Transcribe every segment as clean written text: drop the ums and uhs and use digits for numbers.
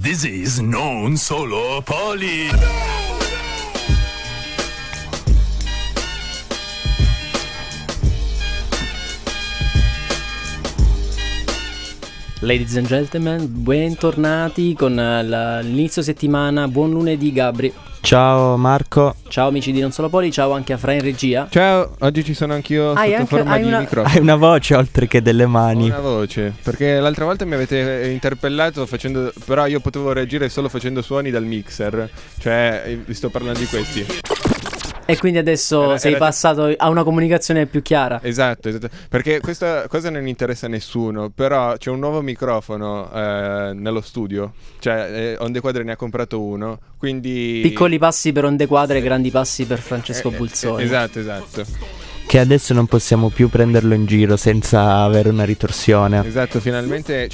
This is Non Solo Poli. Ladies and gentlemen, bentornati con l'inizio settimana. Buon lunedì Gabri. Ciao Marco. Ciao amici di Non Solo Poli, ciao anche a Fra in regia. Ciao, oggi ci sono anch'io sotto forma di microfono. Hai una voce oltre che delle mani. Ho una voce, perché l'altra volta mi avete interpellato facendo, però io potevo reagire solo facendo suoni dal mixer. Cioè, vi sto parlando di questi. E quindi adesso sei passato a una comunicazione più chiara. Esatto, perché questa cosa non interessa a nessuno. Però c'è un nuovo microfono nello studio. Cioè Onde Quadre ne ha comprato uno. Quindi piccoli passi per Onde Quadre, grandi passi per Francesco Bulzoni. Esatto. Che adesso non possiamo più prenderlo in giro senza avere una ritorsione. Esatto, finalmente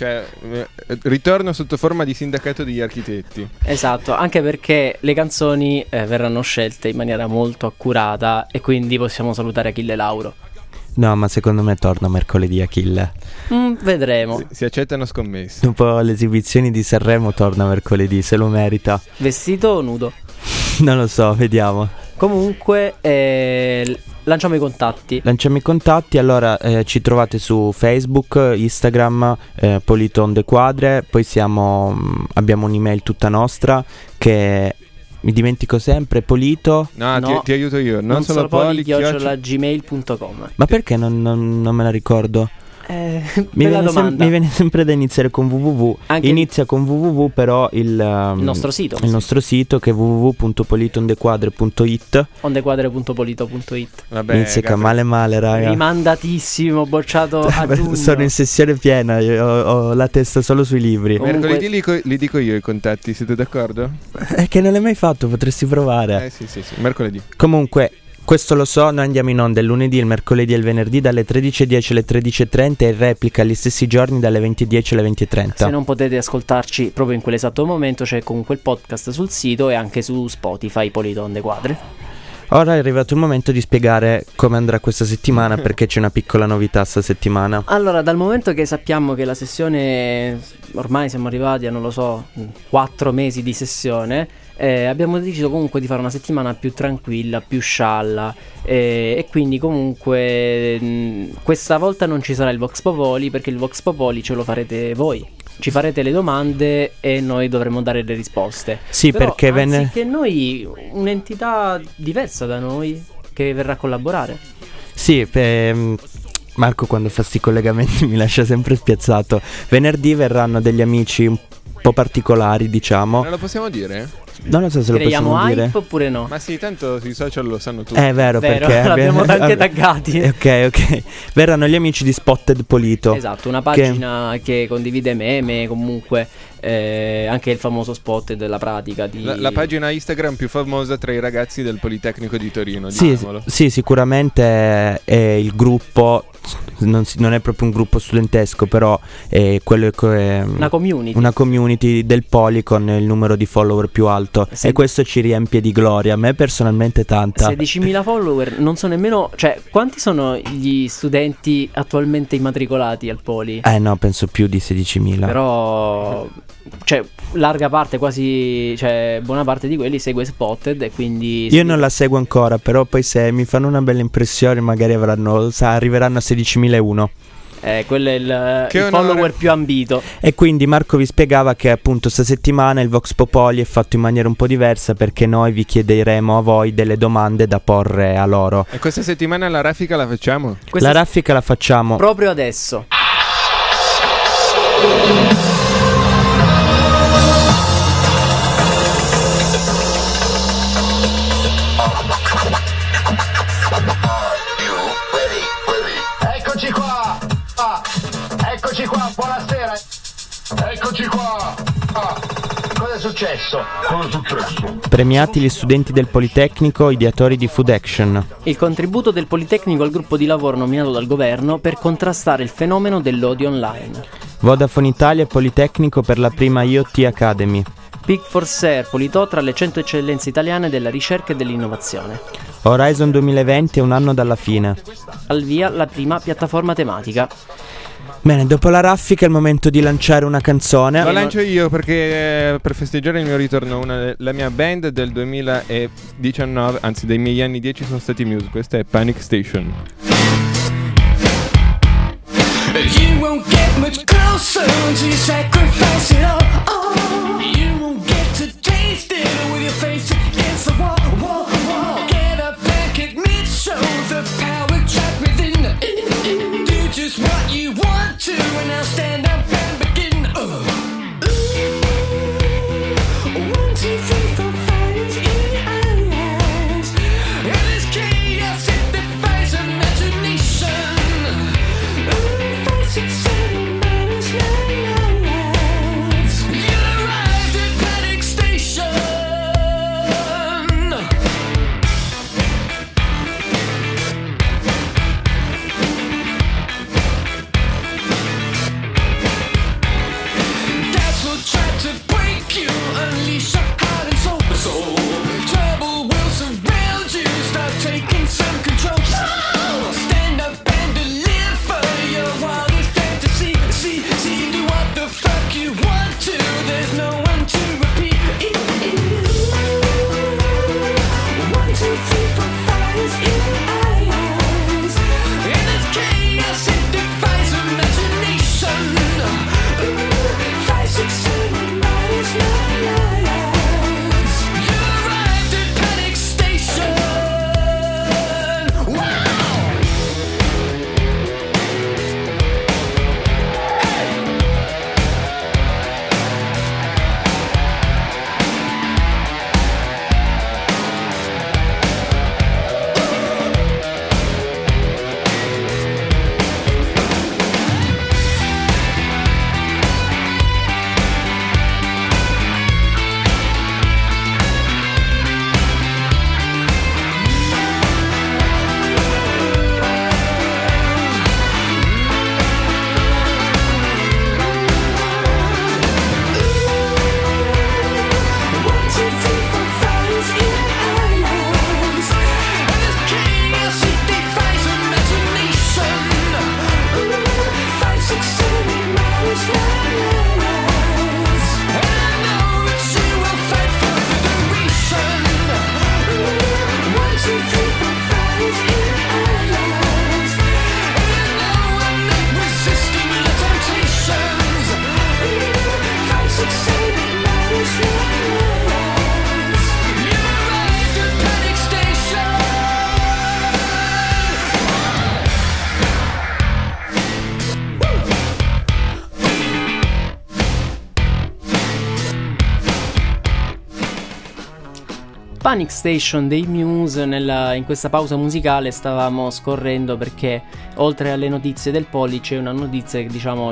ritorno sotto forma di sindacato degli architetti. Esatto, anche perché le canzoni verranno scelte in maniera molto accurata e quindi possiamo salutare Achille Lauro. No, ma secondo me torna mercoledì Achille. Vedremo. Si accettano scommesse. Dopo le esibizioni di Sanremo torna mercoledì, se lo merita. Vestito o nudo? Non lo so, vediamo. Comunque lanciamo i contatti. Allora ci trovate su Facebook, Instagram, Polito Onde Quadre. Poi abbiamo un'email tutta nostra che mi dimentico sempre, Polito. No. Ti aiuto io. Non solo poli@gmail.com. Ma perché non me la ricordo? Bella domanda. Mi viene sempre da iniziare con www. Inizia con www, però il nostro sito che è www.politoondequadre.it, ondequadre.polito.it. Vabbè, inizia male raga. Rimandatissimo, bocciato a giugno. Sono in sessione piena, io ho la testa solo sui libri. Mercoledì li dico io i contatti, siete d'accordo? È che non l'hai mai fatto, potresti provare. Sì, mercoledì. Comunque questo lo so, noi andiamo in onda il lunedì, il mercoledì e il venerdì dalle 13:10 alle 13:30 e in replica gli stessi giorni dalle 20:10 alle 20:30. Se non potete ascoltarci proprio in quell'esatto momento, c'è comunque il podcast sul sito e anche su Spotify, Polito Onde Quadre. Ora è arrivato il momento di spiegare come andrà questa settimana, perché c'è una piccola novità sta settimana. Allora, dal momento che sappiamo che la sessione, ormai siamo arrivati a 4 mesi di sessione, abbiamo deciso comunque di fare una settimana più tranquilla, più scialla, e quindi comunque questa volta non ci sarà il Vox Popoli, perché il Vox Popoli ce lo farete voi. Ci farete le domande e noi dovremo dare le risposte. Sì, però, perché anziché noi, un'entità diversa da noi che verrà a collaborare. Sì, Marco quando fa sti collegamenti mi lascia sempre spiazzato. Venerdì verranno degli amici un po' particolari, diciamo. Non lo possiamo dire? Non lo so se lo possiamo dire. Creiamo hype oppure no? Ma sì, tanto sui social lo sanno tutti. È vero, perché l'abbiamo anche taggati. Ok. Verranno gli amici di Spotted Polito. Esatto, una pagina che condivide meme, comunque anche il famoso spot della pratica di... la pagina Instagram più famosa tra i ragazzi del Politecnico di Torino. Sì, sicuramente è il gruppo. Non è proprio un gruppo studentesco, però è quello che è una community del Poli con il numero di follower più alto. E questo ci riempie di gloria. A me personalmente tanta. 16.000 follower. Non so nemmeno, cioè, quanti sono gli studenti attualmente immatricolati al Poli? No, penso più di 16.000. Però cioè larga parte, quasi, cioè buona parte di quelli segue Spotted e quindi io non la seguo ancora, però poi se mi fanno una bella impressione magari arriveranno a 16.001. Quello è il follower più ambito. E quindi Marco vi spiegava che appunto sta settimana il Vox Popoli è fatto in maniera un po' diversa, perché noi vi chiederemo a voi delle domande da porre a loro. E questa settimana la raffica la facciamo? La raffica la facciamo proprio adesso. Eccoci qua, buonasera. Eccoci qua. Cosa è successo? Premiati gli studenti del Politecnico, ideatori di Food Action. Il contributo del Politecnico al gruppo di lavoro nominato dal governo per contrastare il fenomeno dell'odio online. Vodafone Italia e Politecnico per la prima IoT Academy. Pic Forcer, Politò tra le 100 eccellenze italiane della ricerca e dell'innovazione. Horizon 2020 è un anno dalla fine. Al via la prima piattaforma tematica. Bene, dopo la raffica è il momento di lanciare una canzone. La lancio io perché per festeggiare il mio ritorno la mia band del 2019, anzi dei miei anni 10 sono stati Muse. Questa è Panic Station. You won't get much closer until you sacrifice it all. Oh, you won't get to taste it with your face against the wall. Get up back at mid show, the power trapped within. Do just what you want to, and now stand up and begin. 1, 2, 3, 4, 5 in your eyes. And this chaos, it defies imagination. 5, 6, 7, minus 9 lives. You arrived at Panic Station. That's what tried to break you, unleash your heart and soul. Trouble will surround you, start taking some control. Stand up and deliver your wildest fantasy. See, do what the fuck you want to, there's no one to repeat. 1, 2, 3, 4, 5 is in your eyes. And it's chaos, it defies imagination. 5, 6, 7, minus 9 lives. You arrived at Panic Station. Wow! Panic Station dei Muse. In questa pausa musicale stavamo scorrendo perché oltre alle notizie del Poli c'è una notizia che diciamo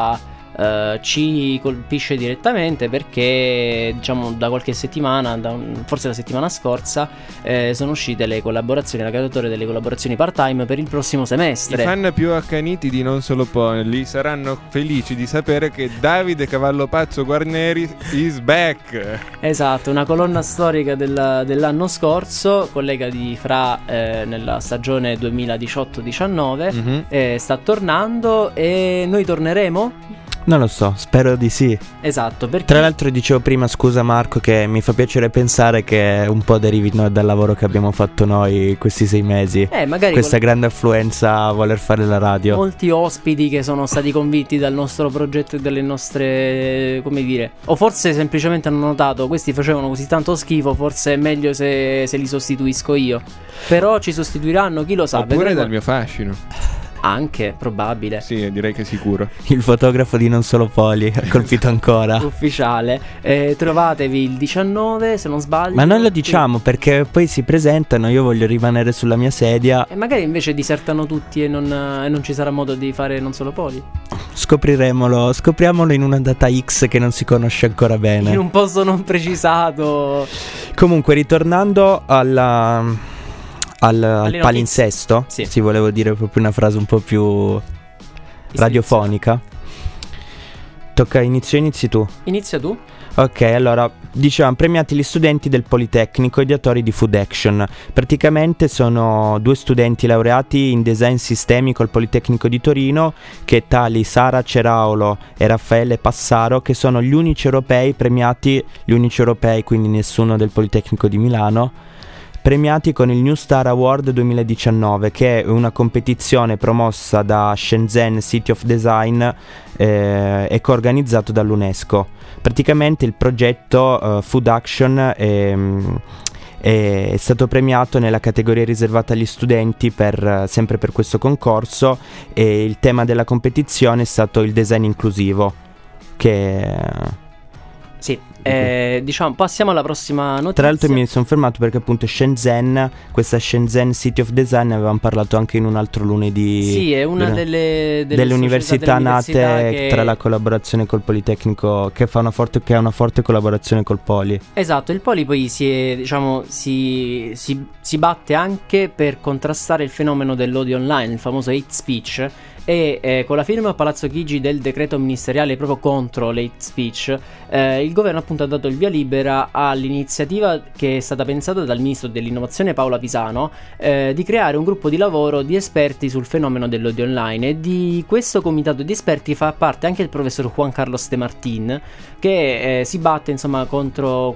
ci colpisce direttamente perché diciamo da qualche settimana, forse la settimana scorsa, sono uscite le collaborazioni, la graduatoria delle collaborazioni part-time per il prossimo semestre. I fan più accaniti di Non Solo Poli saranno felici di sapere che Davide Cavallo Pazzo Guarneri is back. Esatto, una colonna storica dell'anno scorso, collega di Fra nella stagione 2018-19, sta tornando e noi torneremo? Non lo so, spero di sì. Esatto, perché tra l'altro dicevo prima, scusa Marco, che mi fa piacere pensare che un po' derivi dal lavoro che abbiamo fatto noi questi 6 mesi. Magari questa grande affluenza a voler fare la radio. Molti ospiti che sono stati convinti dal nostro progetto e dalle nostre, come dire, o forse semplicemente hanno notato questi facevano così tanto schifo, forse è meglio se li sostituisco io. Però ci sostituiranno, chi lo sa. Oppure dal mio fascino. Anche, probabile. Sì, direi che è sicuro. Il fotografo di Non Solo Poli ha colpito ancora. Ufficiale. Trovatevi il 19, se non sbaglio. Ma non lo diciamo perché poi si presentano, io voglio rimanere sulla mia sedia. E magari invece disertano tutti e non ci sarà modo di fare Non Solo Poli. Scopriamolo in una data X che non si conosce ancora bene. In un posto non precisato. Comunque, ritornando al palinsesto, sì. Sì, volevo dire proprio una frase un po' più radiofonica. Tocca, inizi tu. Inizia tu. Ok, allora, dicevamo, premiati gli studenti del Politecnico ideatori di Food Action. Praticamente sono 2 studenti laureati in design sistemico al Politecnico di Torino, che tali Sara Ceraolo e Raffaele Passaro, che sono gli unici europei premiati, quindi nessuno del Politecnico di Milano, premiati con il New Star Award 2019, che è una competizione promossa da Shenzhen City of Design e coorganizzato dall'UNESCO. Praticamente il progetto Food Action è stato premiato nella categoria riservata agli studenti sempre per questo concorso, e il tema della competizione è stato il design inclusivo, che... Sì, diciamo, passiamo alla prossima notizia. Tra l'altro mi sono fermato perché appunto questa Shenzhen City of Design, avevamo parlato anche in un altro lunedì. Sì, è una delle università nate tra la collaborazione col Politecnico, che ha una forte collaborazione col Poli. Esatto, il Poli poi si batte anche per contrastare il fenomeno dell'odio online, il famoso hate speech. E con la firma a Palazzo Chigi del decreto ministeriale proprio contro l'hate speech, il governo appunto ha dato il via libera all'iniziativa che è stata pensata dal ministro dell'innovazione Paola Pisano, di creare un gruppo di lavoro di esperti sul fenomeno dell'odio online, e di questo comitato di esperti fa parte anche il professor Juan Carlos de Martín, che si batte insomma contro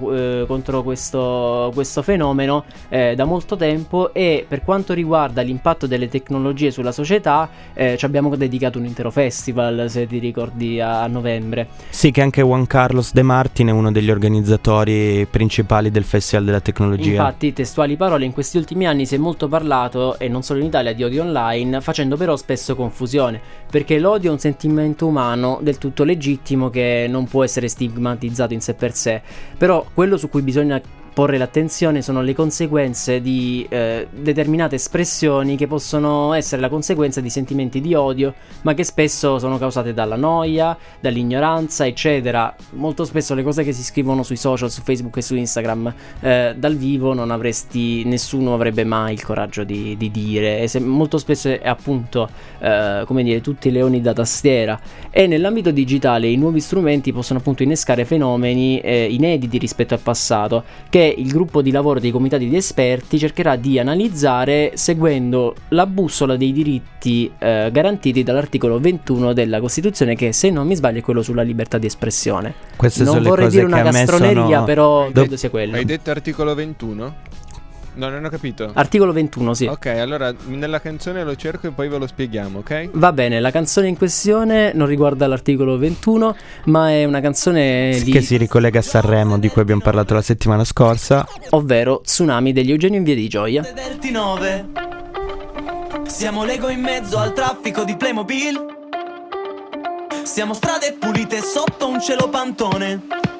questo fenomeno da molto tempo. E per quanto riguarda l'impatto delle tecnologie sulla società, ci abbiamo dedicato un intero festival, se ti ricordi, a novembre. Sì, che anche Juan Carlos de Martín è uno degli organizzatori principali del Festival della Tecnologia. Infatti, testuali parole: in questi ultimi anni si è molto parlato, e non solo in Italia, di odio online, facendo però spesso confusione, perché l'odio è un sentimento umano del tutto legittimo che non può essere stigmatizzato in sé per sé. Però quello su cui bisogna porre l'attenzione sono le conseguenze di determinate espressioni, che possono essere la conseguenza di sentimenti di odio, ma che spesso sono causate dalla noia, dall'ignoranza, eccetera. Molto spesso le cose che si scrivono sui social, su Facebook e su Instagram, dal vivo nessuno avrebbe mai il coraggio di dire, e molto spesso è appunto tutti leoni da tastiera. E nell'ambito digitale i nuovi strumenti possono appunto innescare fenomeni inediti rispetto al passato, che il gruppo di lavoro dei comitati di esperti cercherà di analizzare seguendo la bussola dei diritti garantiti dall'articolo 21 della Costituzione, che, se non mi sbaglio, è quello sulla libertà di espressione. Queste non sono vorrei le cose dire una castroneria, però credo sia quello. Hai detto articolo 21? No, non ho capito. Articolo 21, sì. Ok, allora nella canzone lo cerco e poi ve lo spieghiamo, ok? Va bene, la canzone in questione non riguarda l'articolo 21, ma è una canzone che si ricollega a Sanremo, di cui abbiamo parlato la settimana scorsa, ovvero Tsunami degli Eugenio in Via di Gioia. Del T9 siamo Lego in mezzo al traffico di Playmobil. Siamo strade pulite sotto un cielo pantone,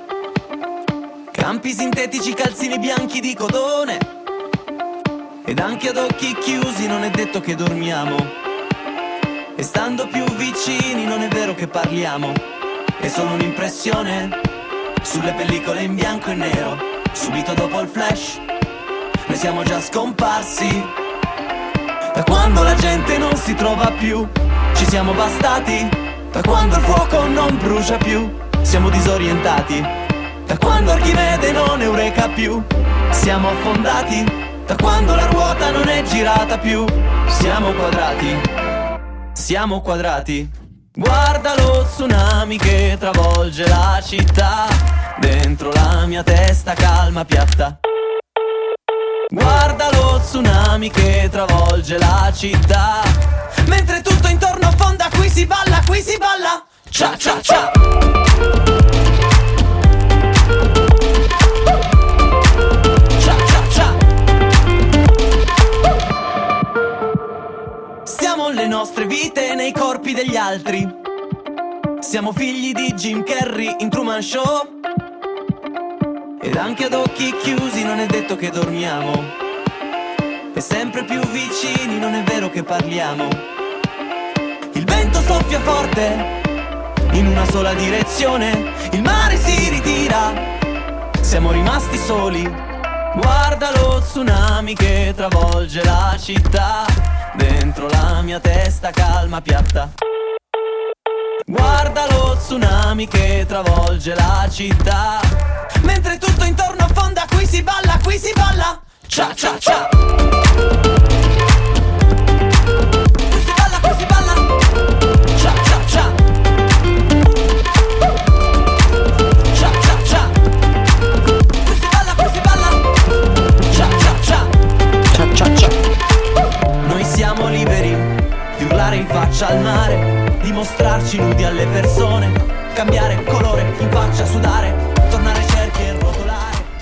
campi sintetici, calzini bianchi di cotone. Ed anche ad occhi chiusi non è detto che dormiamo, e stando più vicini non è vero che parliamo. È solo un'impressione sulle pellicole in bianco e nero. Subito dopo il flash noi siamo già scomparsi. Da quando la gente non si trova più, ci siamo bastati. Da quando il fuoco non brucia più, siamo disorientati. Da quando Archimede non eureka più, siamo affondati. Da quando la ruota non è girata più, siamo quadrati. Siamo quadrati. Guarda lo tsunami che travolge la città, dentro la mia testa calma piatta. Guarda lo tsunami che travolge la città, mentre tutto intorno affonda. Qui si balla, qui si balla. Cia cia cia. Stiamo le nostre vite nei corpi degli altri. Siamo figli di Jim Carrey in Truman Show. Ed anche ad occhi chiusi non è detto che dormiamo, e sempre più vicini non è vero che parliamo. Il vento soffia forte in una sola direzione, il mare si ritira, siamo rimasti soli. Guarda lo tsunami che travolge la città, dentro la mia testa calma piatta. Guarda lo tsunami che travolge la città, mentre tutto intorno affonda, qui si balla, cia cia cia. Qui si balla, cia cia cia. Cia cia cia. Qui si balla, cia cia cia. Cia cia cia. Noi siamo liberi di urlare in faccia al mare, di mostrarci nudi alle persone, cambiare colore in faccia, sudare, tornare cerchi e rotolare.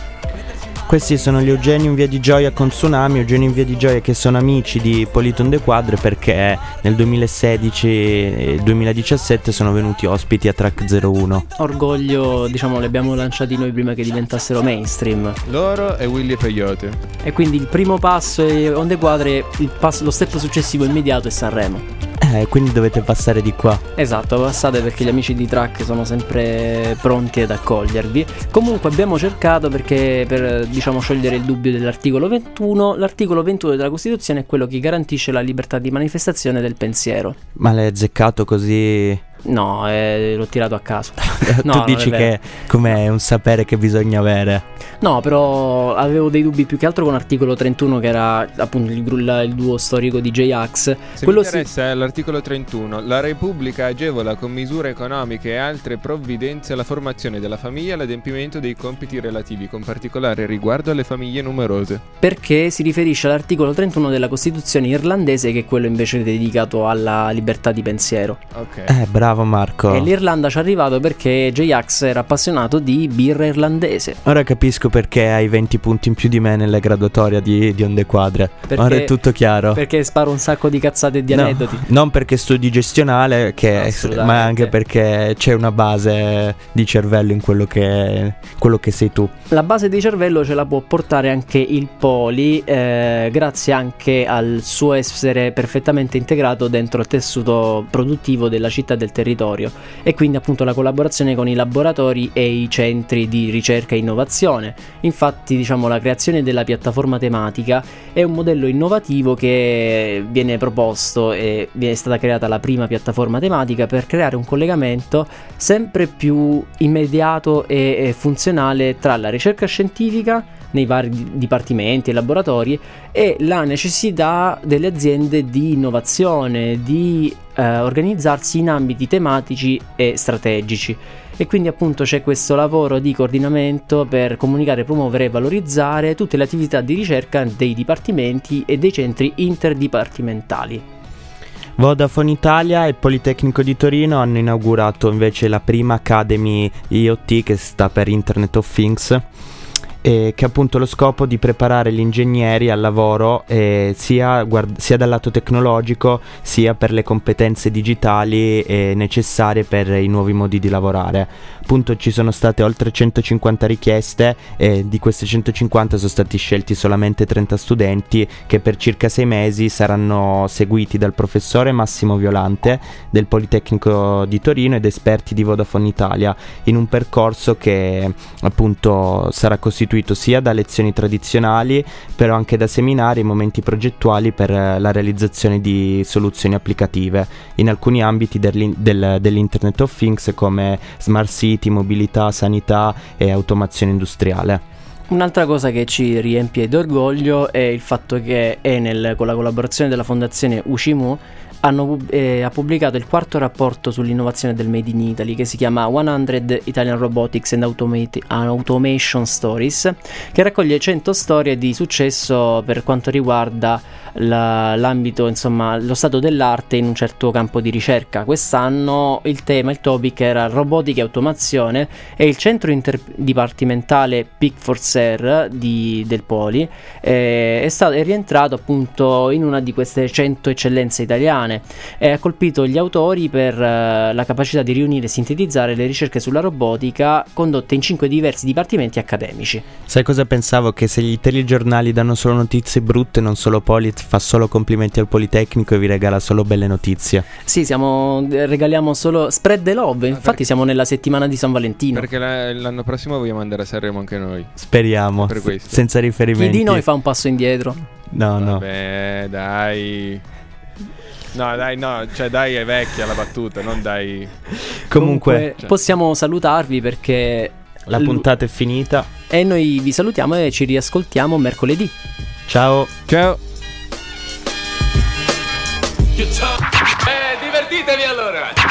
Questi sono gli Eugenio in Via di Gioia con Tsunami. Eugenio in Via di Gioia che sono amici di Polito on the Quadre perché nel 2016 e 2017 sono venuti ospiti a Track 01. Orgoglio, diciamo, li abbiamo lanciati noi prima che diventassero mainstream. Loro e Willy e Peyote. E quindi il primo passo è on the Quadre, lo step successivo immediato è Sanremo. Quindi dovete passare di qua. Esatto, passate perché gli amici di Track sono sempre pronti ad accogliervi. Comunque abbiamo cercato, perché per, diciamo, sciogliere il dubbio dell'articolo 21, l'articolo 21 della Costituzione è quello che garantisce la libertà di manifestazione del pensiero. Ma l'hai azzeccato così? No, l'ho tirato a caso. No, tu dici che com'è un sapere che bisogna avere. No, però avevo dei dubbi più che altro con l'articolo 31, che era appunto il duo storico di J-Ax. Se mi interessa è l'articolo 31. La Repubblica agevola con misure economiche e altre provvidenze la formazione della famiglia e l'adempimento dei compiti relativi, con particolare riguardo alle famiglie numerose. Perché si riferisce all'articolo 31 della Costituzione irlandese, che è quello invece dedicato alla libertà di pensiero. Ok. Bravo Marco. E l'Irlanda ci è arrivato perché J-Ax era appassionato di birra irlandese. Ora capisco perché hai 20 punti in più di me nella graduatoria di On the Quadre. Ora è tutto chiaro. Perché sparo un sacco di cazzate e di aneddoti. Non perché studi gestionale, ma anche perché c'è una base di cervello in quello che sei tu. La base di cervello ce la può portare anche il Poli, grazie anche al suo essere perfettamente integrato dentro il tessuto produttivo della città e del territorio, e quindi appunto la collaborazione con i laboratori e i centri di ricerca e innovazione. Infatti, diciamo, la creazione della piattaforma tematica è un modello innovativo che viene proposto, e viene stata creata la prima piattaforma tematica per creare un collegamento sempre più immediato e funzionale tra la ricerca scientifica nei vari dipartimenti e laboratori e la necessità delle aziende di innovazione, di organizzarsi in ambiti tematici e strategici. E quindi appunto c'è questo lavoro di coordinamento per comunicare, promuovere e valorizzare tutte le attività di ricerca dei dipartimenti e dei centri interdipartimentali. Vodafone Italia e il Politecnico di Torino hanno inaugurato invece la prima Academy IoT, che sta per Internet of Things, che ha appunto lo scopo di preparare gli ingegneri al lavoro sia dal lato tecnologico sia per le competenze digitali necessarie per i nuovi modi di lavorare. Appunto ci sono state oltre 150 richieste e di queste 150 sono stati scelti solamente 30 studenti che per circa 6 mesi saranno seguiti dal professore Massimo Violante del Politecnico di Torino ed esperti di Vodafone Italia in un percorso che appunto sarà costituito sia da lezioni tradizionali, però anche da seminari e momenti progettuali per la realizzazione di soluzioni applicative in alcuni ambiti dell'Internet of Things come Smart City, mobilità, sanità e automazione industriale. Un'altra cosa che ci riempie d'orgoglio è il fatto che Enel, con la collaborazione della fondazione UCIMU, ha pubblicato il quarto rapporto sull'innovazione del Made in Italy, che si chiama 100 Italian Robotics and Automation Stories, che raccoglie 100 storie di successo per quanto riguarda l'ambito, insomma, lo stato dell'arte in un certo campo di ricerca. Quest'anno il topic era robotica e automazione, e il centro interdipartimentale PIC Forcer del Poli è rientrato appunto in una di queste 100 eccellenze italiane e ha colpito gli autori per la capacità di riunire e sintetizzare le ricerche sulla robotica condotte in 5 diversi dipartimenti accademici. Sai cosa pensavo? Che se i telegiornali danno solo notizie brutte, non solo Poli fa solo complimenti al Politecnico e vi regala solo belle notizie. Sì, regaliamo solo spread the love. Infatti siamo nella settimana di San Valentino, perché l'anno prossimo vogliamo andare a Sanremo anche noi. Speriamo, senza riferimenti. Chi di noi fa un passo indietro? No. Vabbè, dai. No, dai, no, cioè dai è vecchia la battuta, non dai. Comunque possiamo salutarvi perché la puntata è finita. E noi vi salutiamo e ci riascoltiamo mercoledì. Ciao. Ciao. Divertitevi allora.